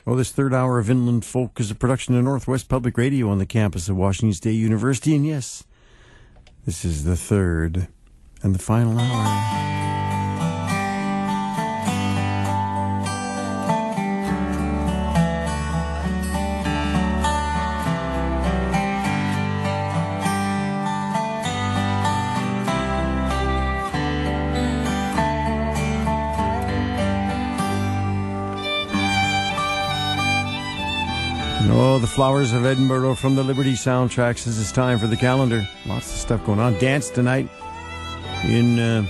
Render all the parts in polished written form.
Well, this third hour of Inland Folk is a production of Northwest Public Radio on the campus of Washington State University. And yes, this is the third and the final hour. Oh, the Flowers of Edinburgh from the Liberty soundtracks as it's time for the calendar. Lots of stuff going on. Dance tonight in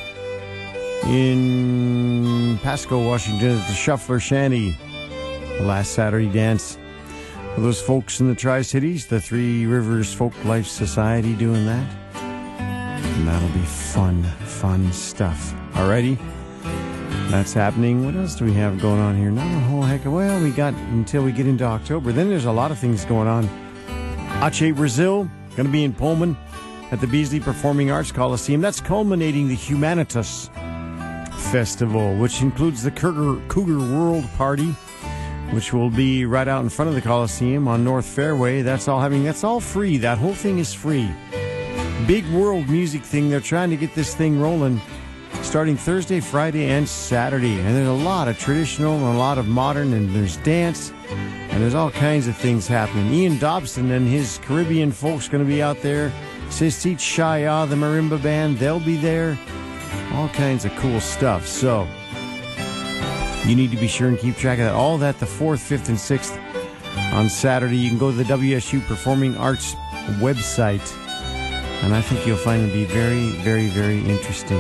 Pasco, Washington at the Shuffler Shanty. The last Saturday dance. For those folks in the Tri-Cities, the Three Rivers Folk Life Society doing that. And that'll be fun stuff. Alrighty? That's happening. What else do we have going on here? Not a whole heck of... Well, we got until we get into October. Then there's a lot of things going on. Ache Brazil, going to be in Pullman at the Beasley Performing Arts Coliseum. That's culminating the Humanitas Festival, which includes the Cougar World Party, which will be right out in front of the Coliseum on North Fairway. That's all free. That whole thing is free. Big world music thing. They're trying to get this thing rolling. Starting Thursday, Friday, and Saturday. And there's a lot of traditional and a lot of modern, and there's dance, and there's all kinds of things happening. Ian Dobson and his Caribbean folks going to be out there. Sistit Shaya, the marimba band, they'll be there. All kinds of cool stuff. So, you need to be sure and keep track of that. All that the 4th, 5th, and 6th on Saturday. You can go to the WSU Performing Arts website. And I think you'll find it to be very, very, very interesting.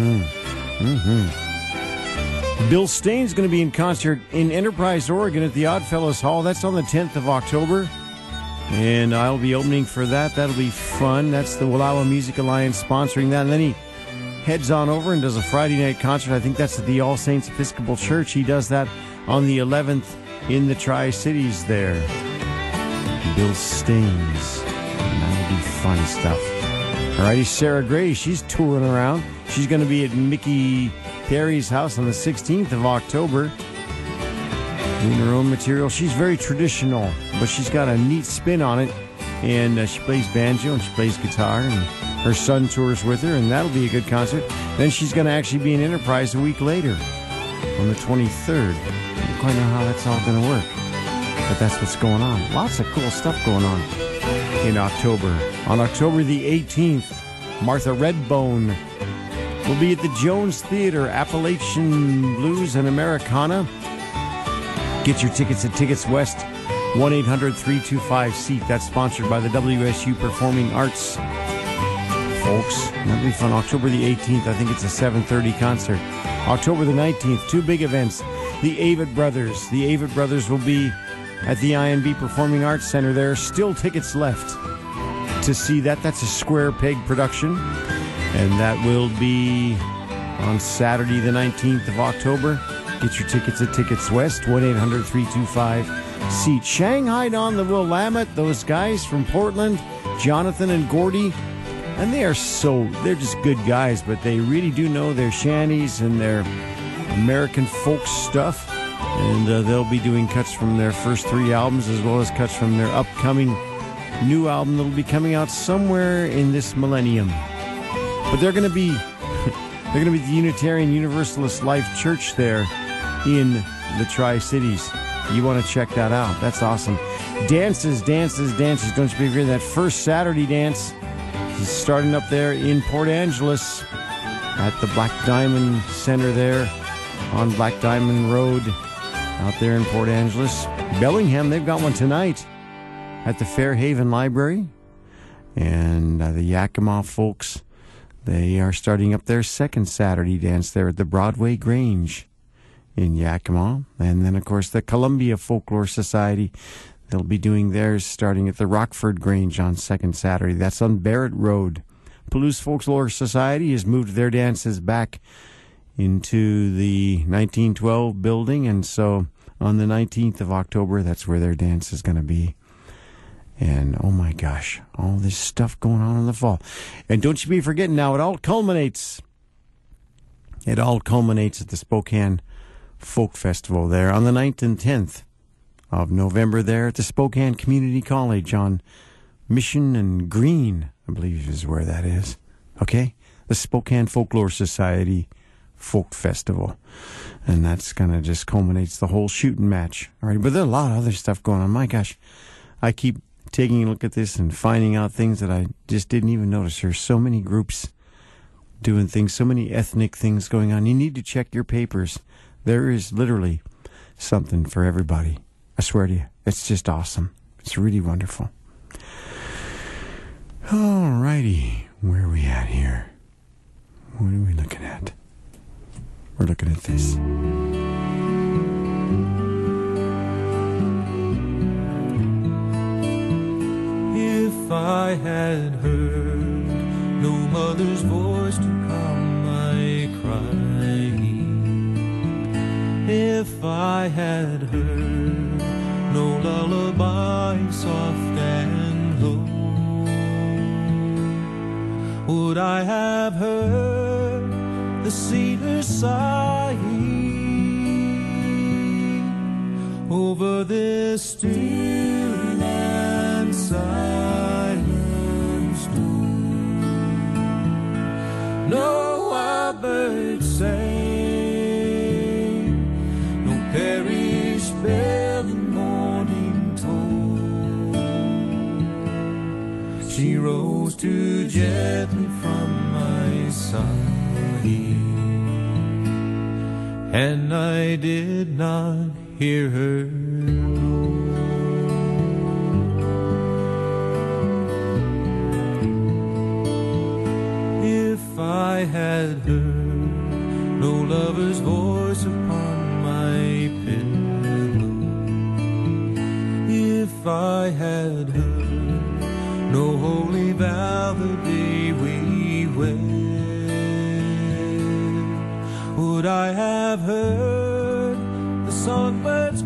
Bill Stain's going to be in concert in Enterprise, Oregon at the Oddfellows Hall. That's on the 10th of October. And I'll be opening for that. That'll be fun. That's the Wallowa Music Alliance sponsoring that. And then he heads on over and does a Friday night concert. I think that's at the All Saints Episcopal Church. He does that on the 11th in the Tri-Cities there. Bill Stain's. And that'll be fun stuff. Alrighty, Sarah Gray, she's touring around. She's going to be at Mickey Perry's house on the 16th of October. Doing her own material. She's very traditional, but she's got a neat spin on it. And she plays banjo and she plays guitar. And her son tours with her, and that'll be a good concert. Then she's going to actually be in Enterprise a week later on the 23rd. I don't quite know how that's all going to work, but that's what's going on. Lots of cool stuff going on in October. On October the 18th, Martha Redbone will be at the Jones Theater, Appalachian Blues and Americana. Get your tickets at Tickets West, 1-800-325-SEAT. That's sponsored by the WSU Performing Arts. Folks, that'll be fun. October the 18th, I think it's a 7:30 concert. October the 19th, two big events. The Avett Brothers. The Avett Brothers will be at the INB Performing Arts Center. There are still tickets left to see that. That's a Square Peg production. And that will be on Saturday the 19th of October. Get your tickets at Tickets West, 1-800-325-SEAT. Shanghai Don the Willamette, those guys from Portland, Jonathan and Gordy. And they're just good guys, but they really do know their shanties and their American folk stuff. And they'll be doing cuts from their first three albums as well as cuts from their upcoming new album that'll be coming out somewhere in this millennium. But they're going to be the Unitarian Universalist Life Church there in the Tri-Cities. You want to check that out. That's awesome. Dances. Don't you forget that first Saturday dance is starting up there in Port Angeles at the Black Diamond Center there on Black Diamond Road out there in Port Angeles. Bellingham, they've got one tonight at the Fairhaven Library. And the Yakima folks, they are starting up their second Saturday dance there at the Broadway Grange in Yakima. And then, of course, the Columbia Folklore Society, they'll be doing theirs starting at the Rockford Grange on second Saturday. That's on Barrett Road. Palouse Folklore Society has moved their dances back into the 1912 building, and so on the 19th of October, that's where their dance is going to be. And oh my gosh, all this stuff going on in the fall. And don't you be forgetting now, it all culminates at the Spokane Folk Festival there on the 9th and 10th of November there at the Spokane Community College on Mission and Green, I believe is where that is. Okay? The Spokane Folklore Society Folk Festival. And that's kind of just culminates the whole shooting match. All right, but there's a lot of other stuff going on. My gosh, I keep taking a look at this and finding out things that I just didn't even notice. There's so many groups doing things, so many ethnic things going on. You need to check your papers. There is literally something for everybody. I swear to you, it's just awesome. It's really wonderful. All righty, where are we at here? What are we looking at? We're looking at this. If I had heard no mother's voice to calm my crying, if I had heard no lullaby soft and low, would I have heard the cedar sighing over this still and silent stone? No wild bird sang, no parish bell in morning toll. She rose too gently from my side, and I did not hear her go. If I had heard no lover's voice upon my pillow, if I had heard no holy vow the day we wed, would I have heard the songbirds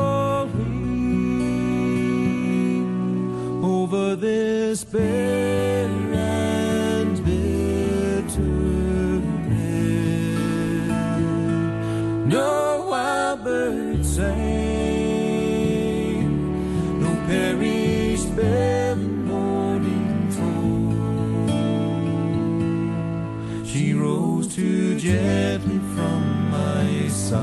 calling over this bare and bitter bed? No wild bird sang, no parish bell in morning toll. She rose too gently from my side,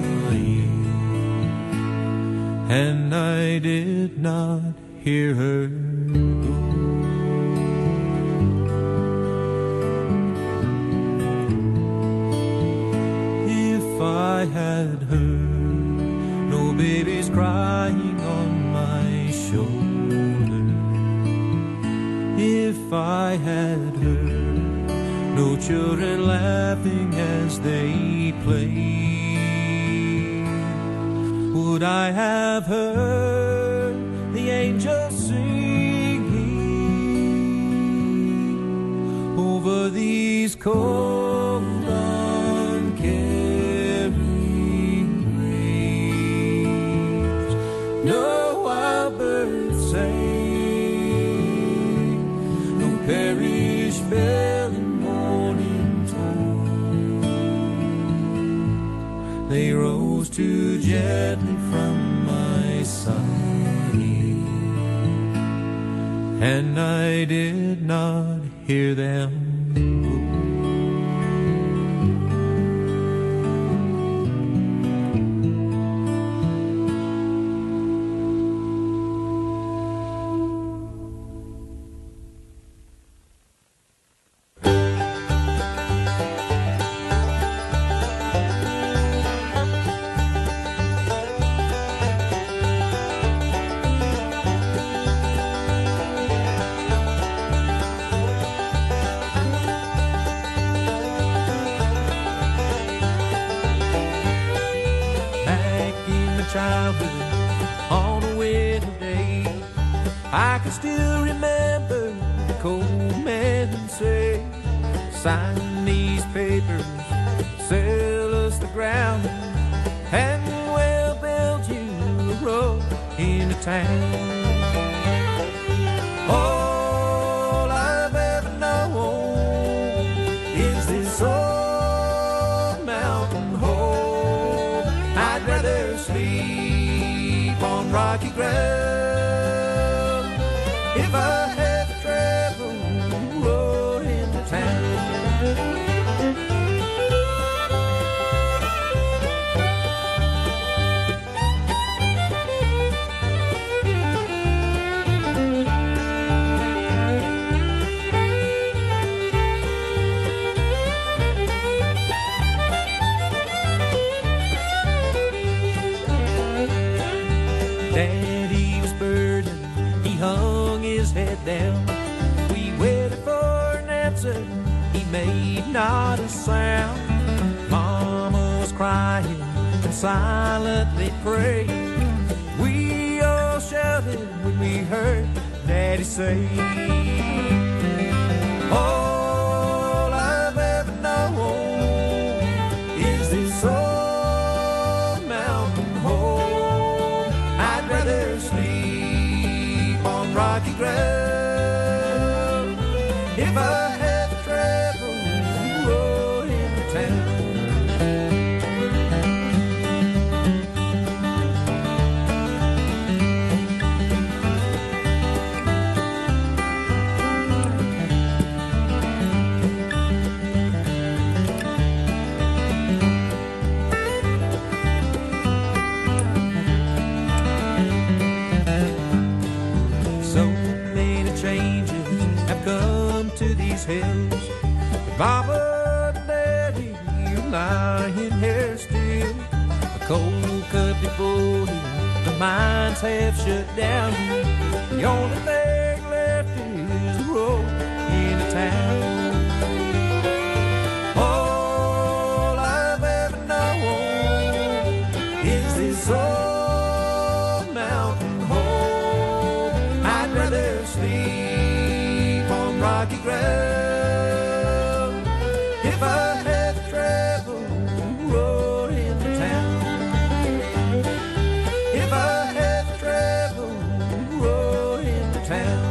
and I did not hear her go. If I had heard no babies crying on my shoulder, if I had heard no children laughing as they played, would I have heard the angels singing over these cold, uncaring graves? No wild bird sang, no parish bell in morning toll. They rose too gently from my side, and I did not hear them go. Childhood on a wedding day, I can still remember the cold man say, sign these papers, sell us the ground, and we'll build you a road into town. All I've ever known is this old mountain home. I'd rather sleep on rocky ground. If I had to travel the road into town. Daddy was burdened, he hung his head down. We waited for an answer, he made not a sound. Mama was crying and silently prayed. We all shouted when we heard Daddy say, all I've ever known is this old mountain home. I'd rather sleep on rocky ground if I had to travel the road into town. So many changes have come to these hills. Mama and Daddy are lying here still. A cold cup devoted, the mines have shut down. The only thing left is the road into town. All I've ever known is this old mountain home. I'd rather sleep on rocky ground if I had to travel the road into town. If I had to travel the road into town.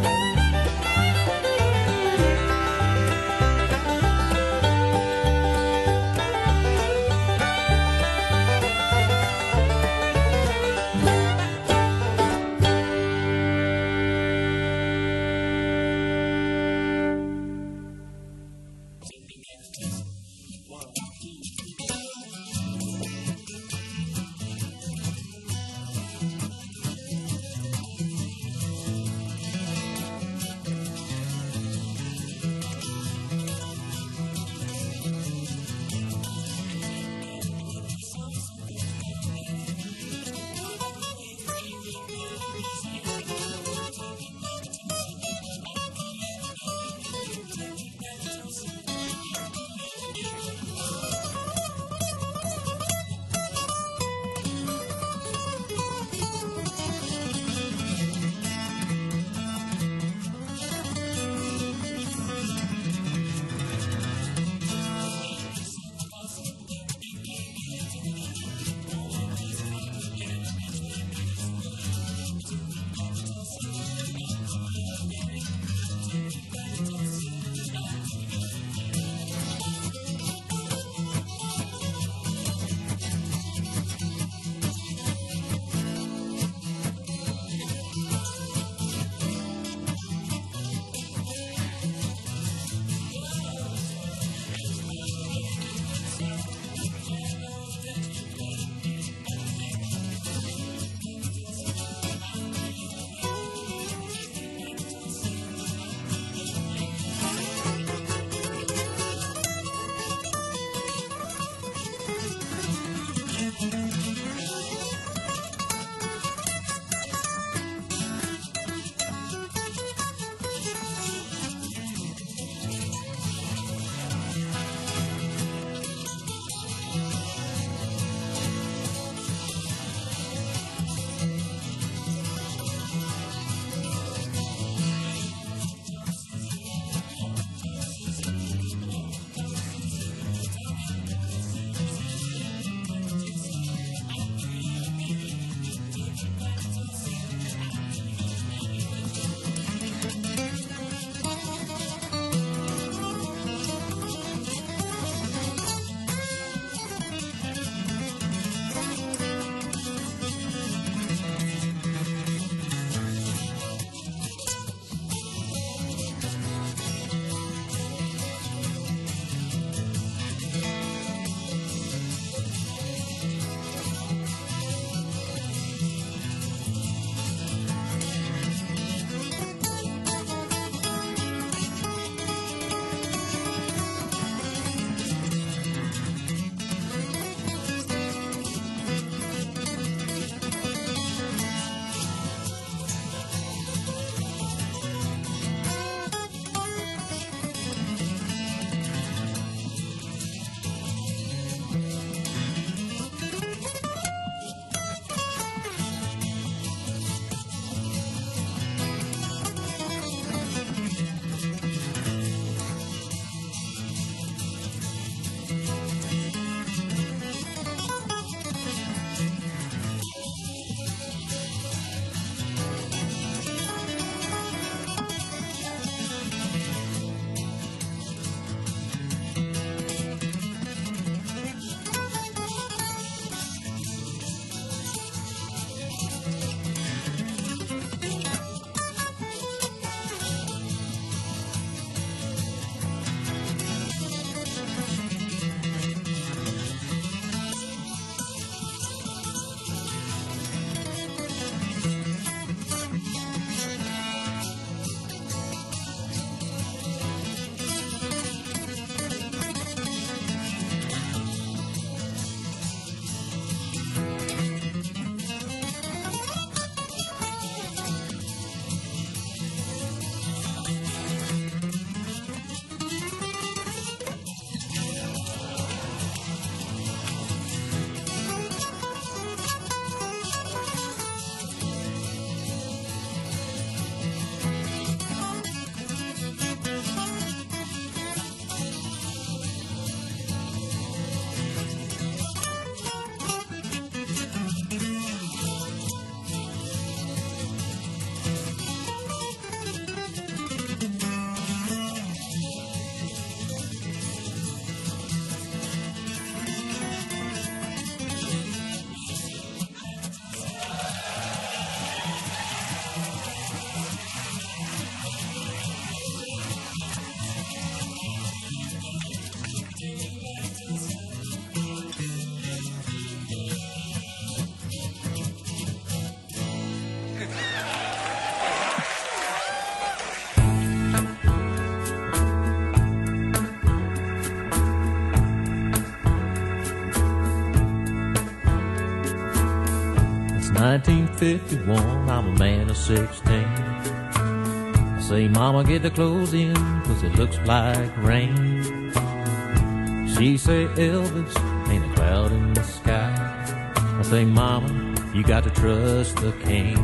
1951, I'm a man of 16. I say, Mama, get the clothes in, 'cause it looks like rain. She say, Elvis, ain't a cloud in the sky. I say, Mama, you got to trust the king.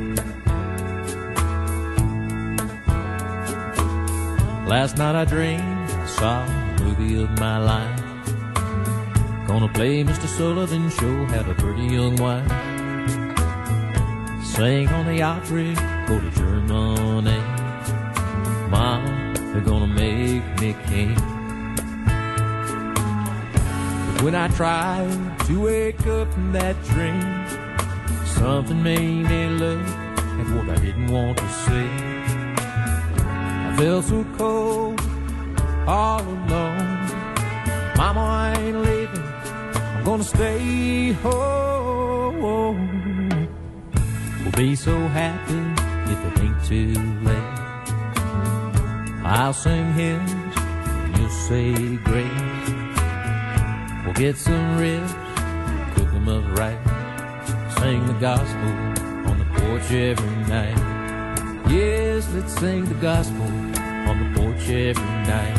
Last night I dreamed I saw the movie of my life. Gonna play Mr. Sullivan show, have a pretty young wife. Sing on the opry, go to Germany. Mama, they're gonna make me king. But when I tried to wake up from that dream, something made me look at what I didn't want to see. I felt so cold, all alone. Mama, I ain't leaving, I'm gonna stay home. We'll be so happy if it ain't too late. I'll sing hymns and you'll say grace. We'll get some ribs, cook them up right. Sing the gospel on the porch every night. Yes, let's sing the gospel on the porch every night.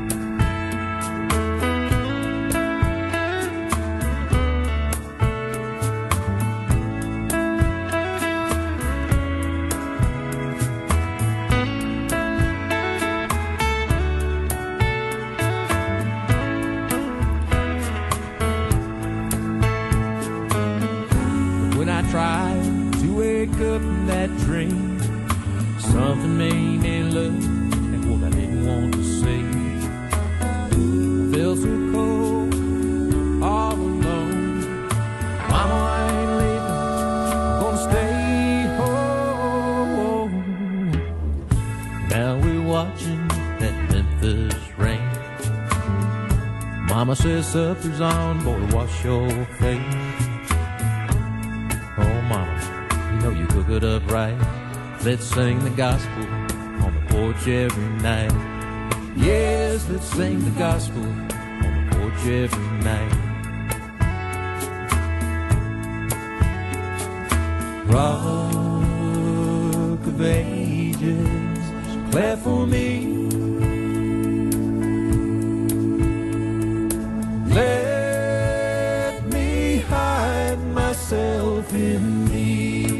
Tried to wake up from that dream, something made me look at what I didn't want to see. I felt so cold, all alone. Mama, I ain't leaving, I'm gonna stay home. Now we're watching that Memphis rain. Mama says supper's on, boy, wash your face. You cook it up right. Let's sing the gospel on the porch every night. Yes, let's sing the gospel on the porch every night. Rock of ages, clear for me. Let me hide myself in thee.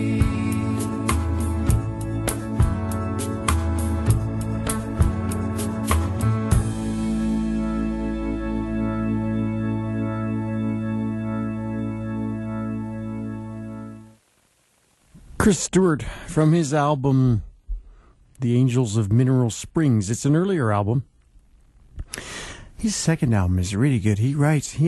Chris Stewart from his album The Angels of Mineral Springs. It's an earlier album. His second album is really good. He's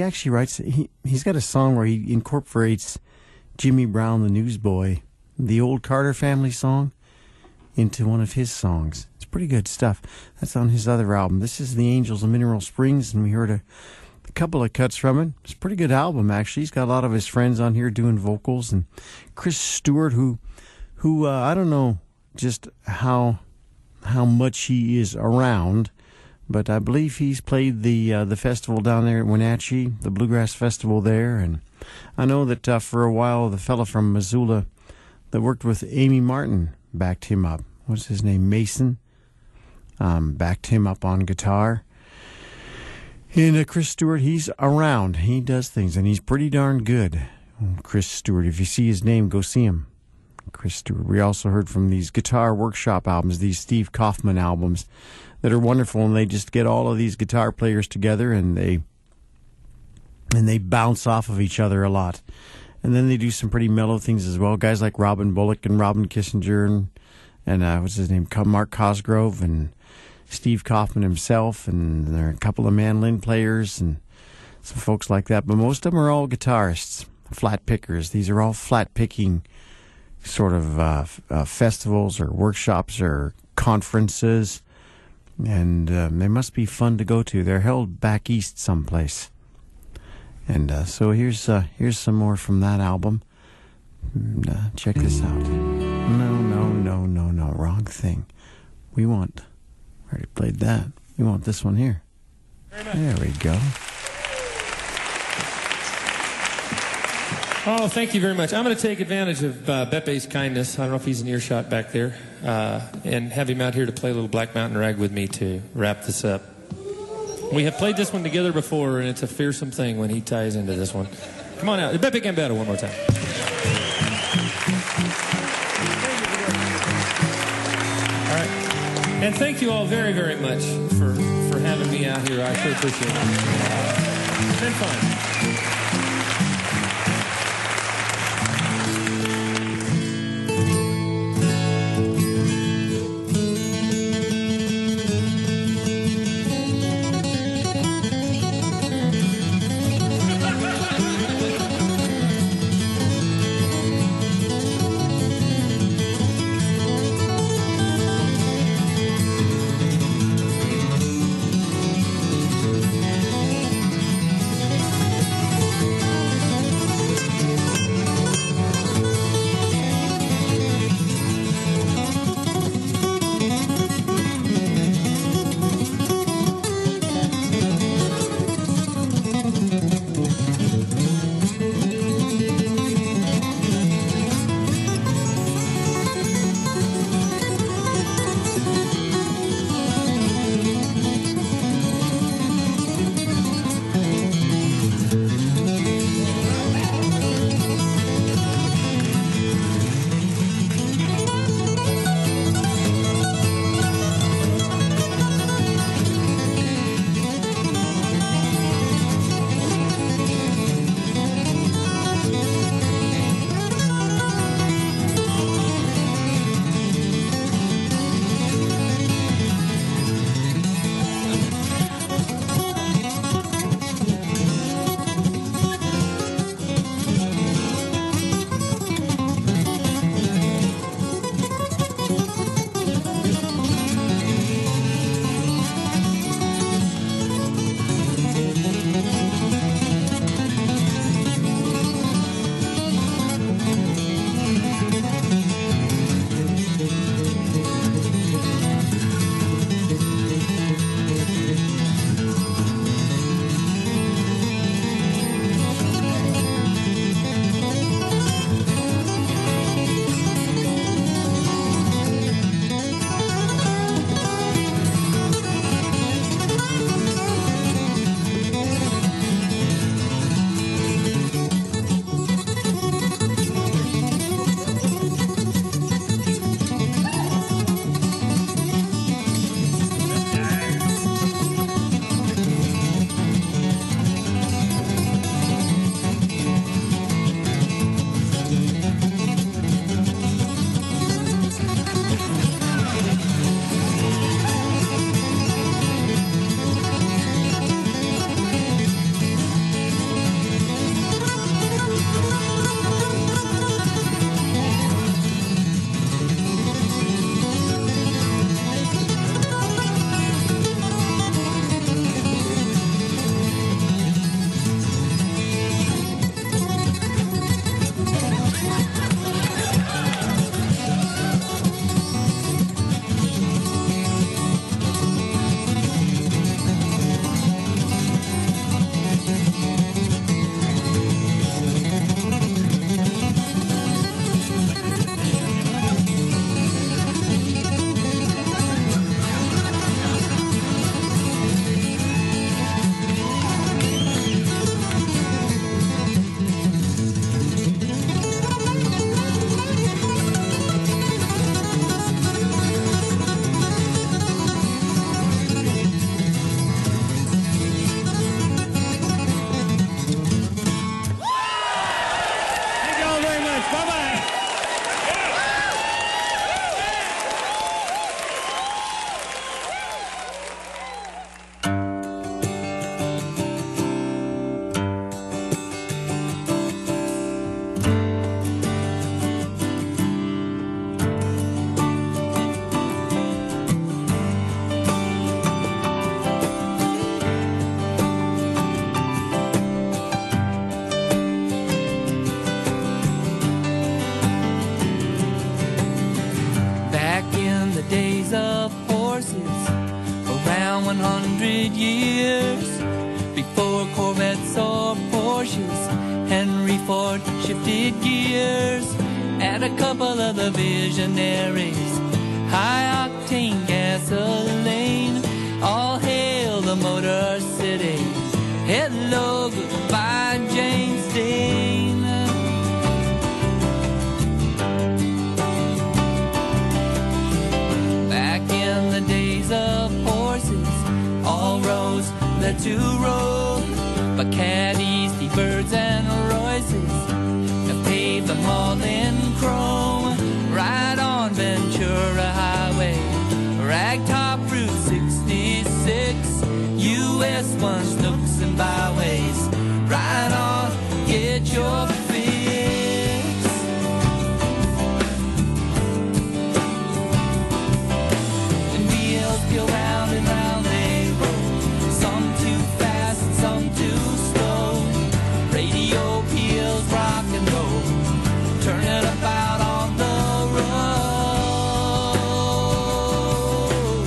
got a song where he incorporates Jimmy Brown, the Newsboy, the old Carter Family song, into one of his songs. It's pretty good stuff. That's on his other album. This is The Angels of Mineral Springs, and we heard a couple of cuts from it. It's a pretty good album, actually. He's got a lot of his friends on here doing vocals, and Chris Stewart, who I don't know just how much he is around, but I believe he's played the festival down there at Wenatchee, the Bluegrass Festival there, and I know that for a while the fella from Missoula that worked with Amy Martin backed him up. What's his name? Mason. Backed him up on guitar. And Chris Stewart, he's around. He does things, and he's pretty darn good. Chris Stewart, if you see his name, go see him. Chris Stewart. We also heard from these Guitar Workshop albums, these Steve Kaufman albums that are wonderful, and they just get all of these guitar players together, and they bounce off of each other a lot. And then they do some pretty mellow things as well. Guys like Robin Bullock and Robin Kissinger and what's his name, Mark Cosgrove and Steve Kaufman himself, and there are a couple of mandolin players and some folks like that. But most of them are all guitarists, flat pickers. These are all flat picking sort of festivals or workshops or conferences, and they must be fun to go to. They're held back east someplace. And so here's some more from that album. And, check this out. No, wrong thing. We already played that. We want this one here. There we go. Oh, thank you very much. I'm going to take advantage of Bepe's kindness. I don't know if he's in earshot back there. And have him out here to play a little Black Mountain Rag with me to wrap this up. We have played this one together before, and it's a fearsome thing when he ties into this one. Come on out. Beppe Gambetta one more time. All right. And thank you all very, very much for having me out here. I sure appreciate it. It's been fun. days of horses, around 100 years. Before Corvettes or Porsches, Henry Ford shifted gears. And a couple of the visionaries, high-octane gasoline. All hail the Motor City. Hello, goodbye, James Dean. Back in the days of horses, all roads led to Rome. But caddies, T-Birds, and Royces have paved them all in chrome. Right on Ventura Highway, Ragtop Route 66, US 1 nooks and byways. Right on, get your fix. And wheels go round and round they roll, some too fast and some too slow. Radio peals rock and roll, turn it about on the road.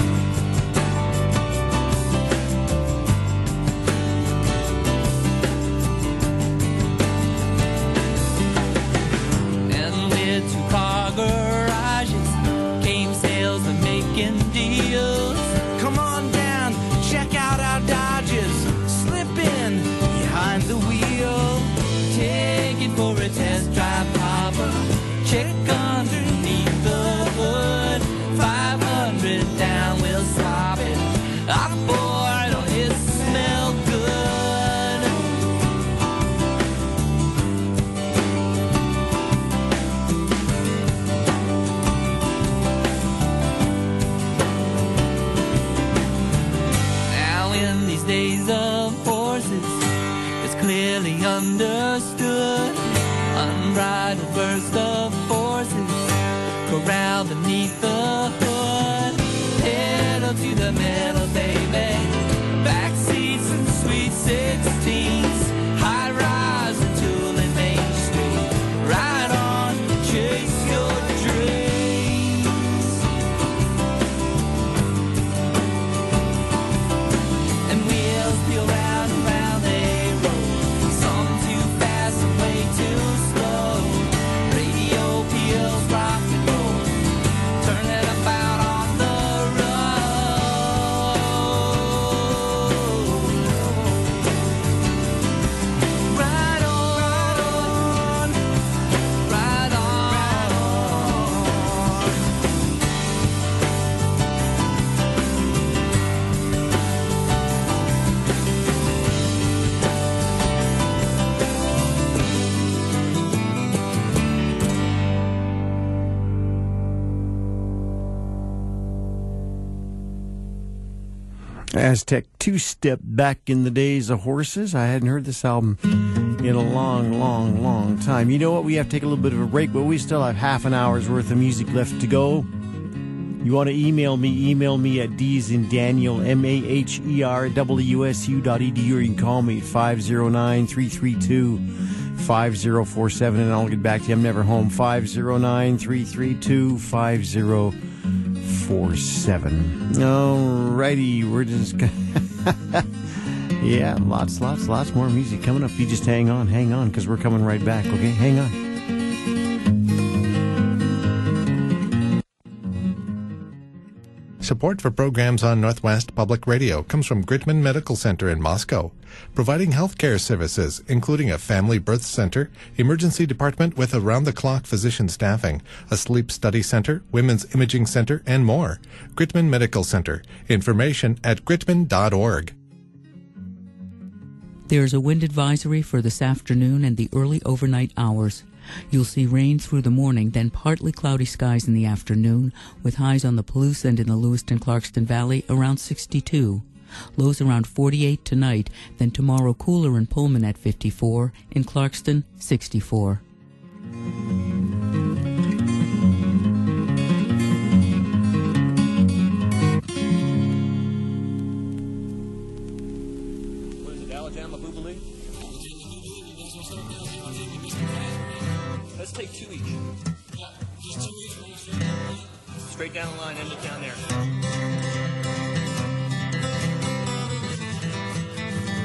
And with two-car garages came salesmen making deals. Come on down, check out our Dodges, slip in behind the wheel. Take it for a test drive, Papa. Check underneath the hood. 500 down, we'll swap it. Ah, boy, don't it smell good? Now in these days of horses, it's clearly understood. Unbridled burst of forces corral beneath the hood. Pedal to the metal, baby. Back seats and sweet 16s. High rise and tool in Main Street. Ride on, chase your dreams. And wheels peel round and round they roll. Some too fast and way too slow. Radio peals rock and roll, turn it about on the road. Ride on, ride on. Aztec two-step back in the days of horses. I hadn't heard this album in a long time. You know what? We have to take a little bit of a break, but we still have half an hour's worth of music left to go. You want to email me at dsinDaniel, MAHERWSU.edu, or you can call me at 509-332-5047, and I'll get back to you. I'm never home. 509-332-5047. Alrighty, we're just yeah, lots more music coming up. You just hang on, because we're coming right back, okay? Hang on. Support for programs on Northwest Public Radio comes from Gritman Medical Center in Moscow, providing healthcare services, including a family birth center, emergency department with around-the-clock physician staffing, a sleep study center, women's imaging center, and more. Gritman Medical Center. Information at gritman.org. There's a wind advisory for this afternoon and the early overnight hours. You'll see rain through the morning, then partly cloudy skies in the afternoon, with highs on the Palouse and in the Lewiston-Clarkston Valley around 62. Lows around 48 tonight, then tomorrow cooler in Pullman at 54, in Clarkston 64. What is it, Alabama Boobaloo? Let's take two each. Straight down the line, end it down there.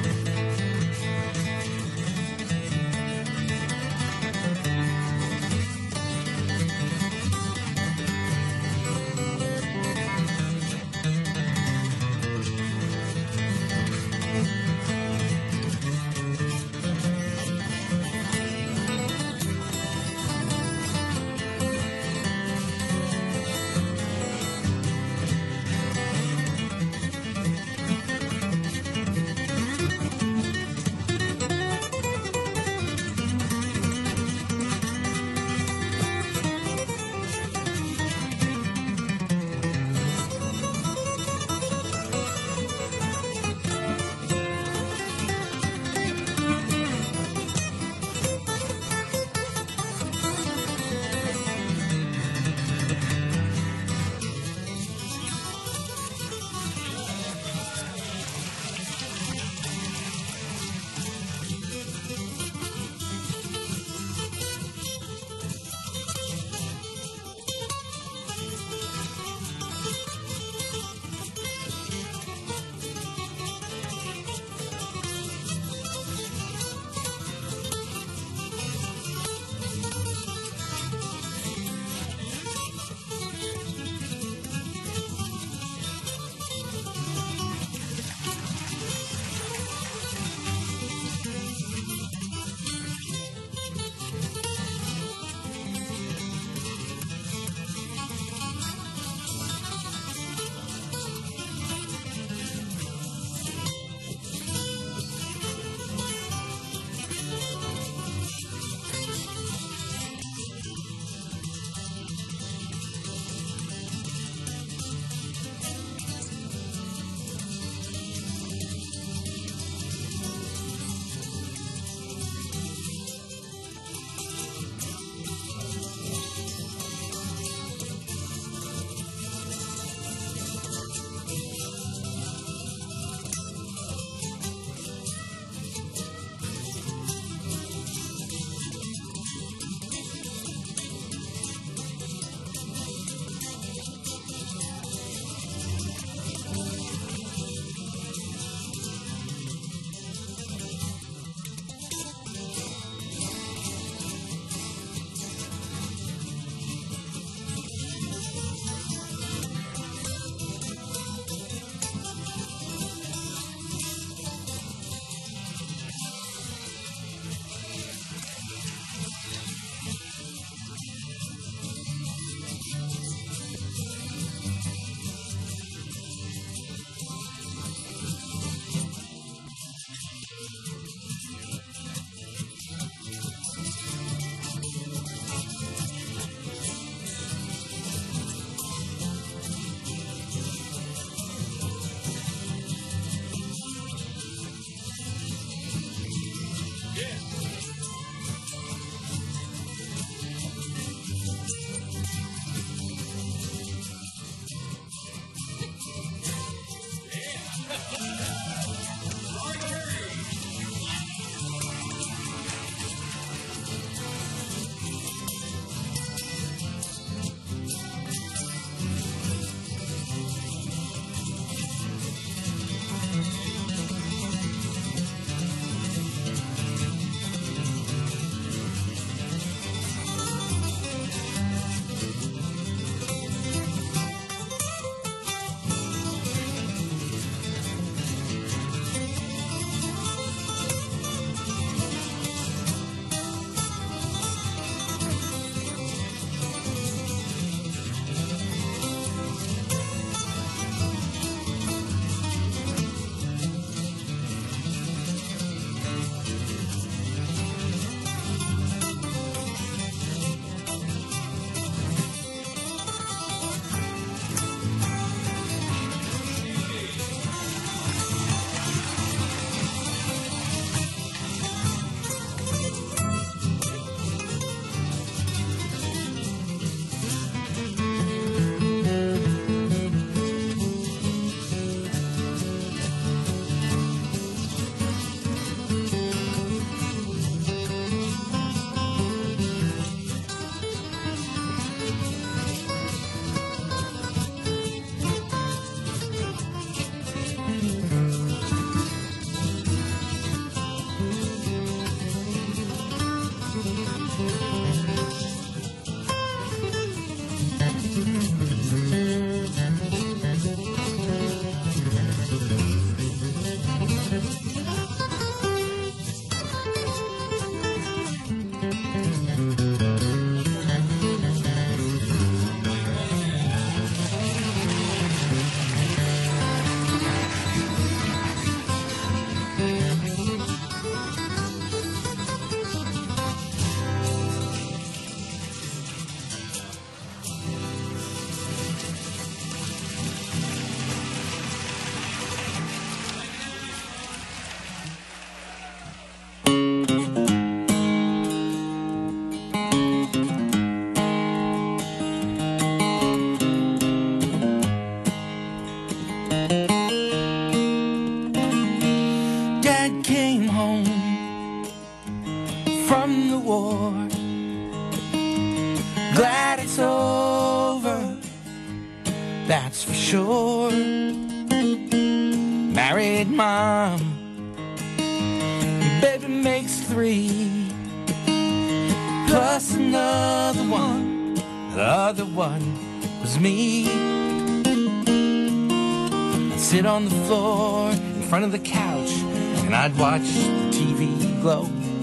Sit on the floor in front of the couch and I'd watch the TV glow.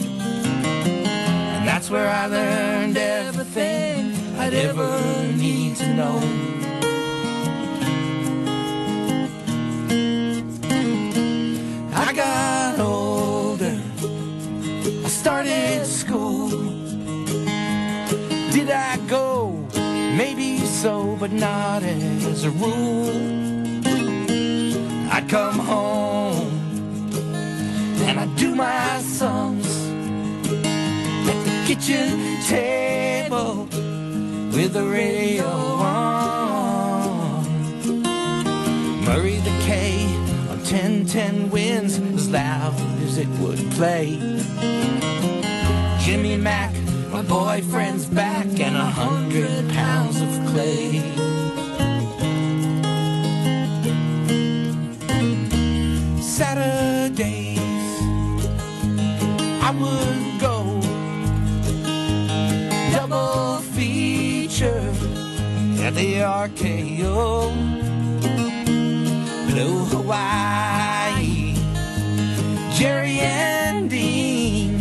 And that's where I learned everything I'd ever need to know. I got older, I started school. Did I go? Maybe so, but not as a rule. I'd come home and I'd do my songs at the kitchen table with the radio on. Murray the K on 1010 Winds as loud as it would play. Jimmy Mack, my boyfriend's back, and 100 pounds of clay. Saturdays I would go double feature at the RKO. Blue Hawaii, Jerry and Dean,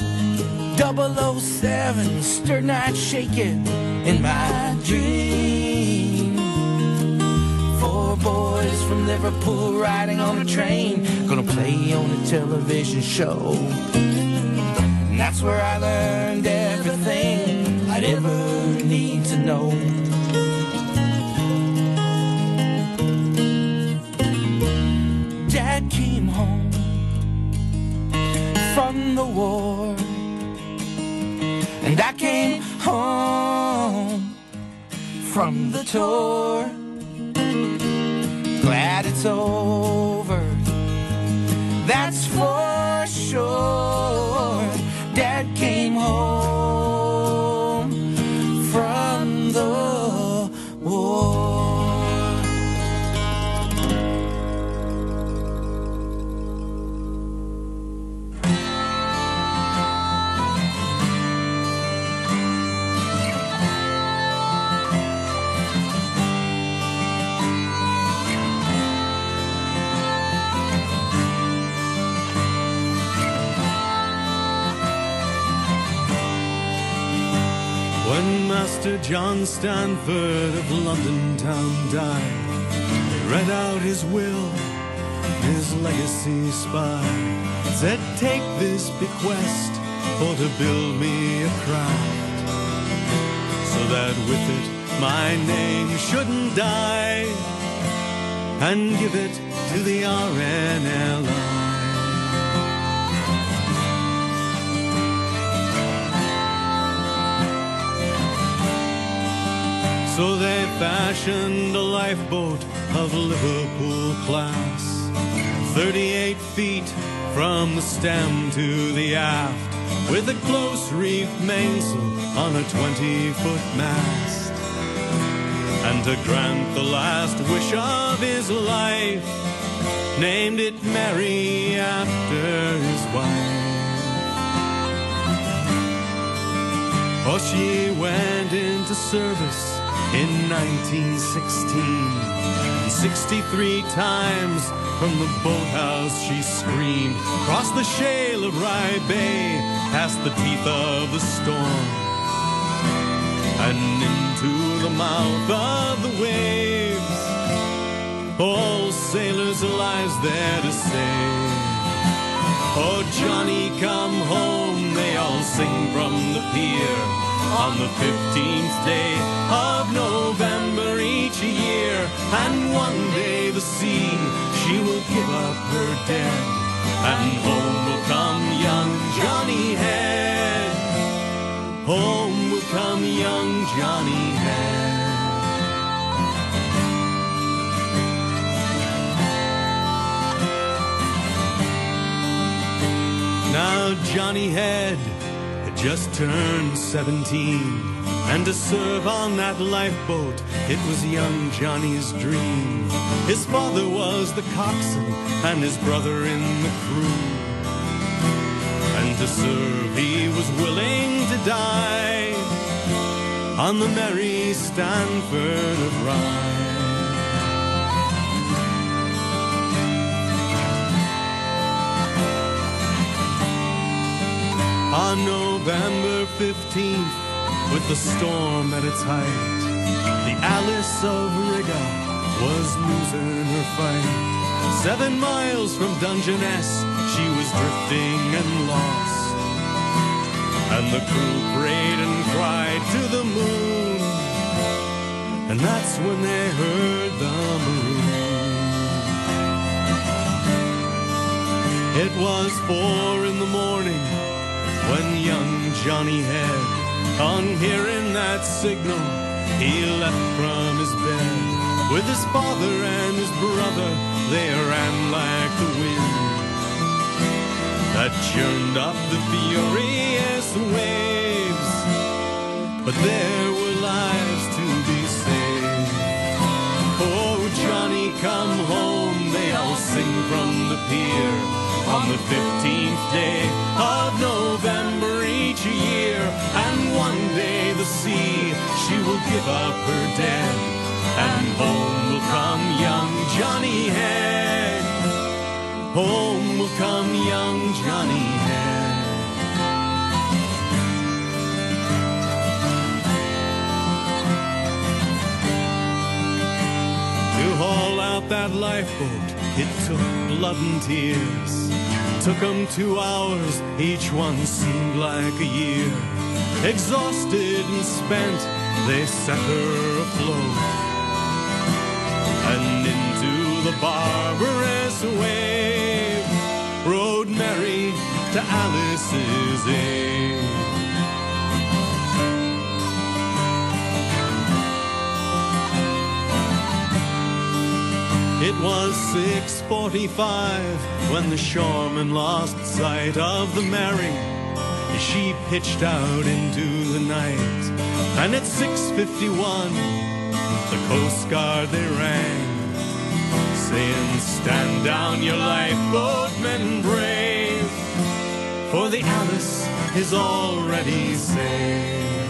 007, stir not shaking in my dream. Four boys from Liverpool riding on a train, gonna play on a television show. And that's where I learned everything I'd ever need to know. Dad came home from the war, and I came home from the tour. Glad it's over, that's for sure. Dad came home from the war. When Master John Stanford of London town died, they read out his will, his legacy spied. Said, take this bequest for to build me a craft, so that with it my name shouldn't die, and give it to the RNLI. So they fashioned a lifeboat of Liverpool class, 38 feet from the stem to the aft, with a close reefed mainsail on a 20-foot mast. And to grant the last wish of his life, named it Mary after his wife. For she went into service in 1916. And 63 times from the boathouse she screamed, across the shale of Rye Bay, past the teeth of the storm, and into the mouth of the waves. All sailors' lives there to save. Oh, Johnny, come home, they all sing from the pier, on the 15th day of November each year. And one day the sea, she will give up her dead, and home will come young Johnny Head. Home will come young Johnny Head. Now Johnny Head had just turned 17, and to serve on that lifeboat, it was young Johnny's dream. His father was the coxswain and his brother in the crew, and to serve he was willing to die on the Mary Stanford of Rye. On November 15th, with the storm at its height, the Alice of Riga was losing her fight. 7 miles from Dungeness, she was drifting and lost, and the crew prayed and cried to the moon, and that's when they heard the maroon. It was 4 in the morning when young Johnny Head, on hearing that signal, he left from his bed. With his father and his brother, they ran like the wind that churned up the furious waves. But there were lives to be saved. Oh, Johnny, come home, they all sing from the pier, on the 15th day of November each year. And one day the sea, she will give up her dead, and home will come young Johnny Head. Home will come young Johnny Head. To haul out that lifeboat, it took blood and tears. Took 'em 2 hours, each one seemed like a year. Exhausted and spent, they set her afloat, and into the barbarous wave rode Mary to Alice's aid. It was 6:45 when the shoreman lost sight of the Mary. She pitched out into the night, and at 6:51 the Coast Guard they rang, saying, "Stand down your lifeboat, men brave, for the Alice is already saved."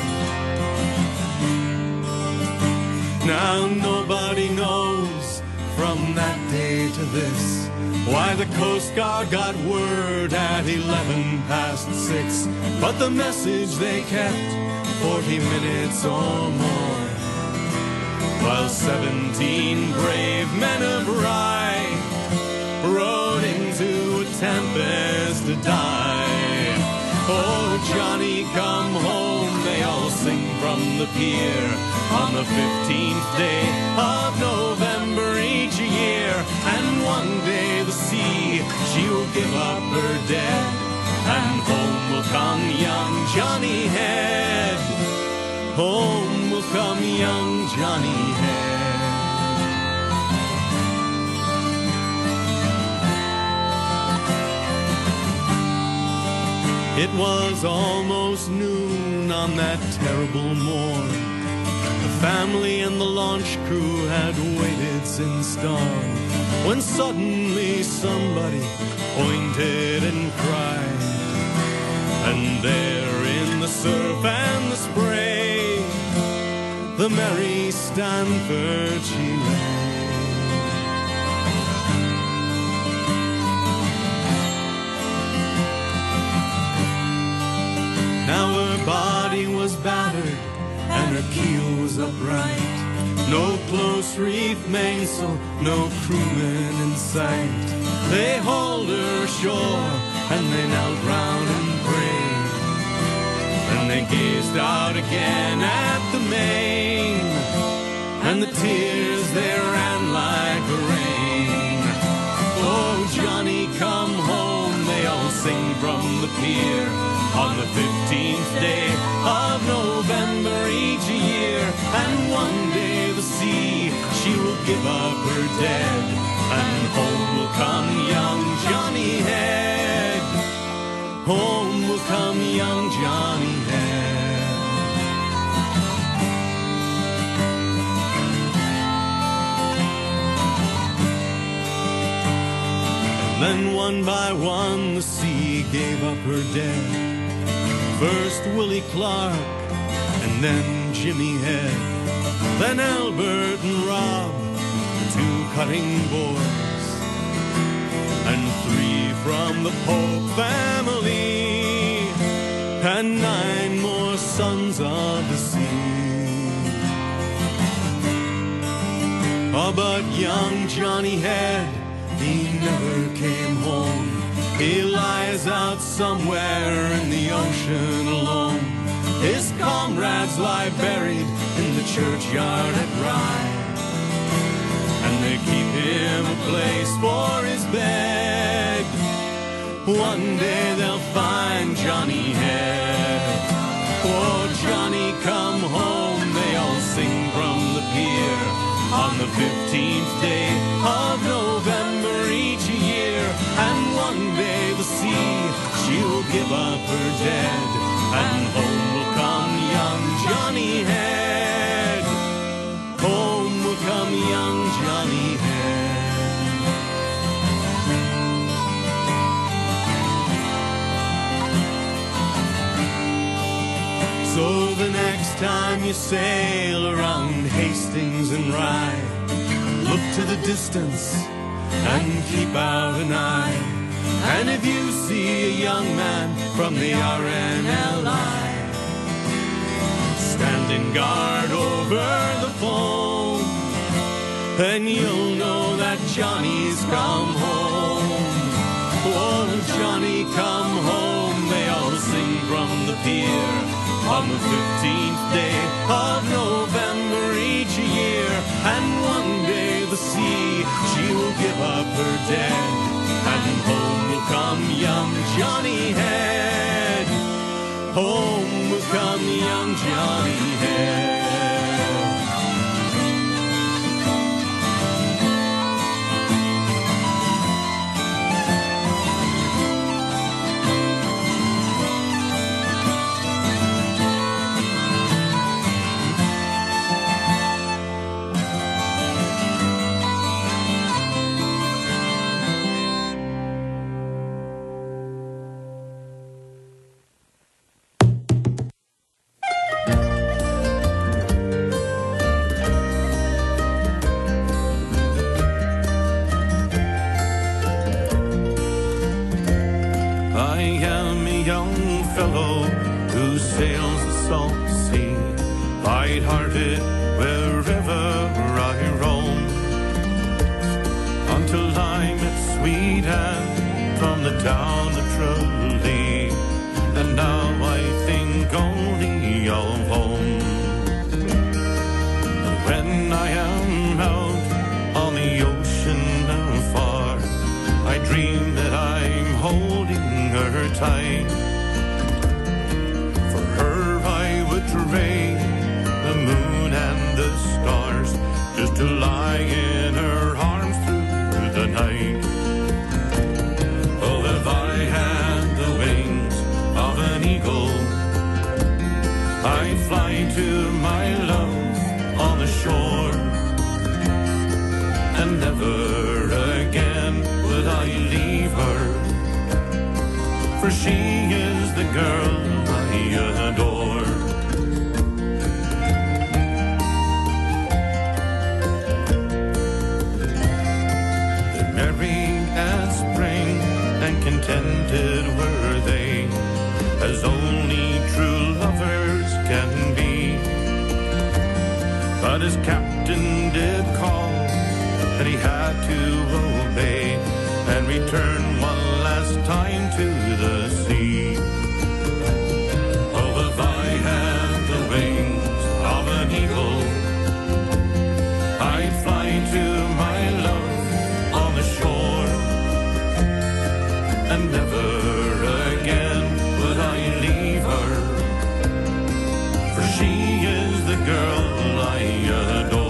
Now nobody knows from that day to this why the Coast Guard got word at 6:11, but the message they kept 40 minutes or more, while 17 brave men of Rye rode into a tempest to die. Oh, Johnny, come home, they all sing from the pier, on the 15th day of November each year. And one day the sea, she will give up her dead, and home will come young Johnny Head. Home will come young Johnny Head. It was almost noon on that terrible morn. The family and the launch crew had waited since dawn, when suddenly somebody pointed and cried, and there in the surf and the spray, the merry Stanford she lay. Now her body was battered and her keel was upright. No close reef mainsail, no crewmen in sight. They hauled her ashore and they knelt round and prayed. And they gazed out again at the main, and the tears they ran like rain. Oh, Johnny, come home, they all sing from the pier. On the 15th day of November each year, and one day the sea, she will give up her dead, and home will come young Johnny Head. Home will come young Johnny Head. And then one by one the sea gave up her dead. First Willie Clark, and then Jimmy Head, then Albert and Rob, two cutting boys, and three from the Pope family, and 9 more sons of the sea. Oh, but young Johnny Head, he never came home. He lies out somewhere in the ocean alone. His comrades lie buried in the churchyard at Rye, and they keep him a place for his bed. One day they'll find Johnny Head. Oh, Johnny, come home, they all sing from the pier. On the 15th day of November each year, and one day the sea, she'll give up her dead, and home will come young Johnny Head. Home will come young Johnny Head. So the next time you sail around Hastings and Rye, look to the distance and keep out an eye. And if you see a young man from the RNLI standing guard over the foam, then you'll know that Johnny's come home. Oh, Johnny, come home, they all sing from the pier. On the 15th day of November each year, and one day the sea, she will give up her dead, and home will come young Johnny Head. Home will come young Johnny Head. light-hearted wherever I roam, until I met sweet Anne from the town of Tralee, and now I think only of home. And when I am out on the ocean afar, I dream that I'm holding her tight. For her I would trade the moon and the stars, just to lie in her arms through the night. Oh, if I had the wings of an eagle, I'd fly to my love on the shore, and never again would I leave her, for she is the girl I adore. contented were they, as only true lovers can be. But his captain did call, and he had to obey, and return one last time to the sea. Oh, if I had the wings of an eagle, I'd fly to my love on the shore, and never again would I leave her, for she is the girl I adore.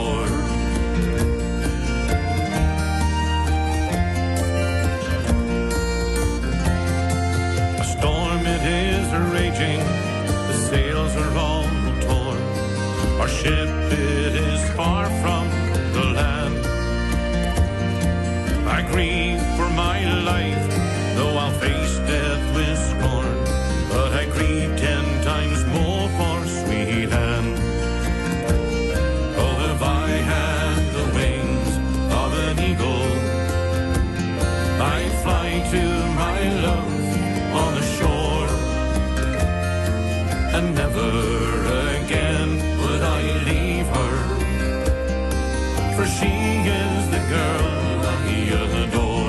Raging, the sails are all torn. Our ship, it is far from the land. I grieve for my life, though I'll face death with scorn. But I grieve 10 times more for sweet Anne. Oh, if I had the wings of an eagle, I'd fly to my love on the shore, and never again would I leave her, for she is the girl I adore.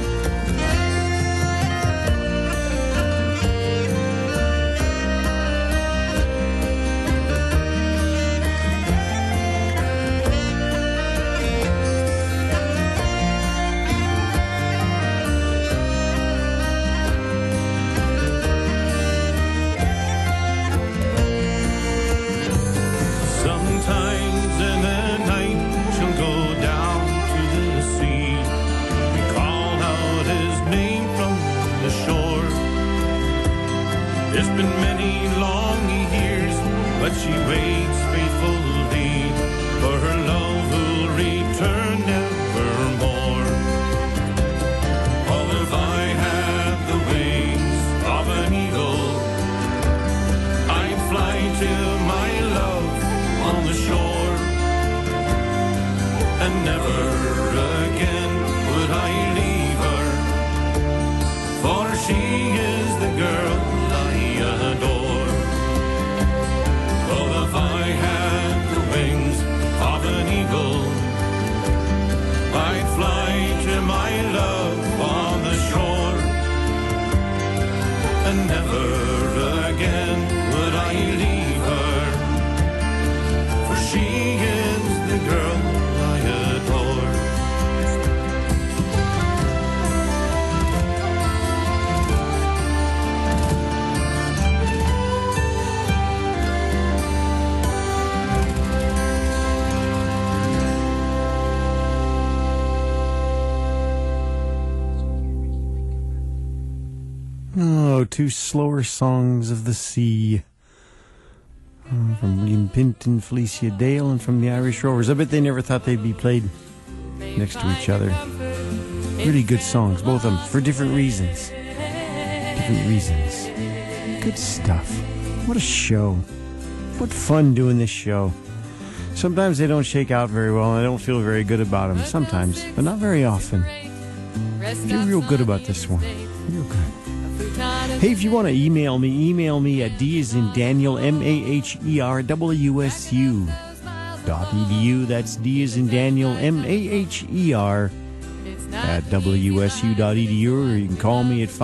But she waits faithfully, for her love will return nevermore. Oh, if I had the wings of an eagle, I'd fly to my love on the shore, and never again would I leave her, for she is the girl I adore. If I had the wings of an eagle, I'd fly to my love on the shore, and never again would I leave her, for she is the girl I adore. Oh, 2 slower songs of the sea. From William Pinton, Felicia Dale, and from the Irish Rovers. I bet they never thought they'd be played next to each other. Really good songs, both of them, for different reasons. Different reasons. Good stuff. What a show. What fun doing this show. Sometimes they don't shake out very well, and I don't feel very good about them. Sometimes, but not very often. I feel real good about this one. Real good. Hey, if you want to email me at D as in Daniel, MAHER, WSU.edu. That's D as in Daniel, MAHER at WSU.edu. Or you can call me at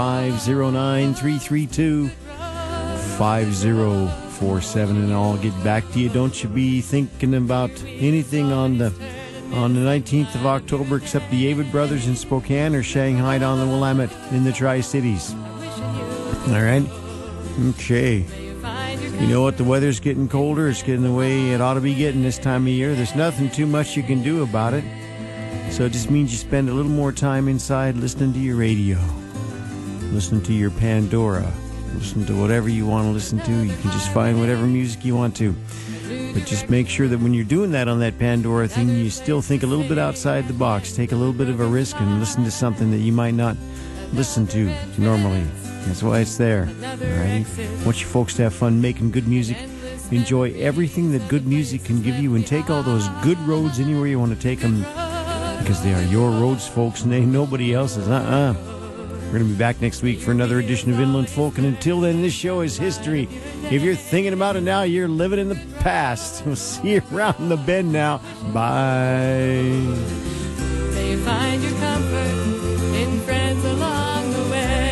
509-332-5047, and I'll get back to you. Don't you be thinking about anything on the 19th of October except the Avid Brothers in Spokane or Shanghai on the Willamette in the Tri-Cities. All right? Okay. You know what? The weather's getting colder. It's getting the way it ought to be getting this time of year. There's nothing too much you can do about it. So it just means you spend a little more time inside listening to your radio, listening to your Pandora, listen to whatever you want to listen to. You can just find whatever music you want to. But just make sure that when you're doing that on that Pandora thing, you still think a little bit outside the box. Take a little bit of a risk and listen to something that you might not listen to normally. That's why it's there. All right? I want you folks to have fun making good music. Enjoy everything that good music can give you, and take all those good roads anywhere you want to take them, because they are your roads, folks, and they ain't nobody else's. We're going to be back next week for another edition of Inland Folk. And until then, this show is history. If you're thinking about it now, you're living in the past. We'll see you around the bend now. Bye. They find your comfort in friends along the way.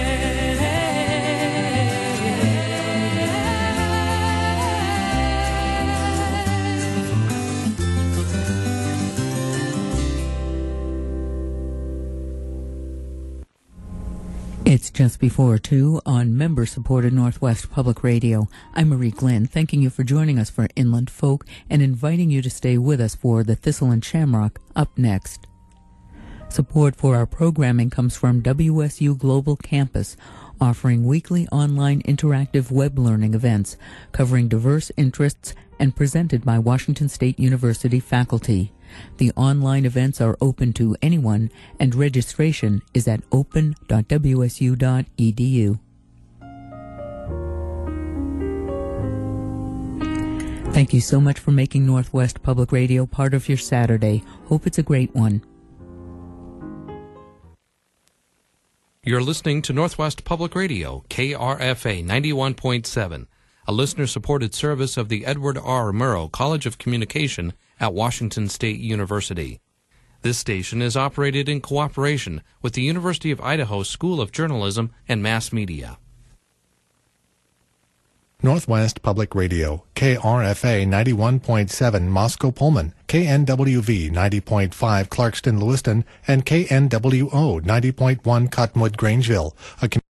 It's just before 2 on member-supported Northwest Public Radio. I'm Marie Glenn, thanking you for joining us for Inland Folk and inviting you to stay with us for The Thistle and Shamrock up next. Support for our programming comes from WSU Global Campus, offering weekly online interactive web learning events covering diverse interests and presented by Washington State University faculty. The online events are open to anyone, and registration is at open.wsu.edu. Thank you so much for making Northwest Public Radio part of your Saturday. Hope it's a great one. You're listening to Northwest Public Radio, KRFA 91.7, a listener-supported service of the Edward R. Murrow College of Communication at Washington State University. This station is operated in cooperation with the University of Idaho School of Journalism and Mass Media. Northwest Public Radio, KRFA 91.7 Moscow Pullman, KNWV 90.5 Clarkston Lewiston, and KNWO 90.1 Cottonwood Grangeville, a